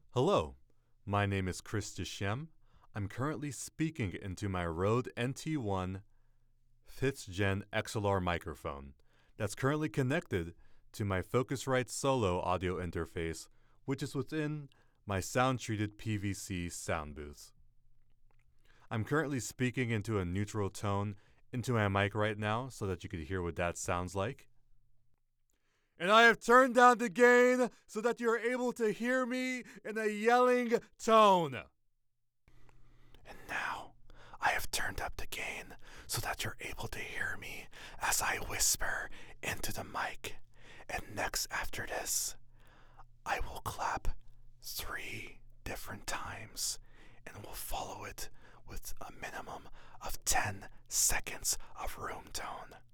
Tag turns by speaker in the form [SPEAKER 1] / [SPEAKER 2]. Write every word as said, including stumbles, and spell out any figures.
[SPEAKER 1] Hello, my name is Chris Deshem. I'm currently speaking into my Rode N T one fifth Gen X L R microphone that's currently connected to my Focusrite Solo audio interface, which is within my sound-treated P V C sound booth. I'm currently speaking into a neutral tone into my mic right now so that you can hear what that sounds like. And I have turned down the gain so that you're able to hear me in a yelling tone. And now, I have turned up the gain so that you're able to hear me as I whisper into the mic. And next after this, I will clap three different times and will follow it with a minimum of ten seconds of room tone.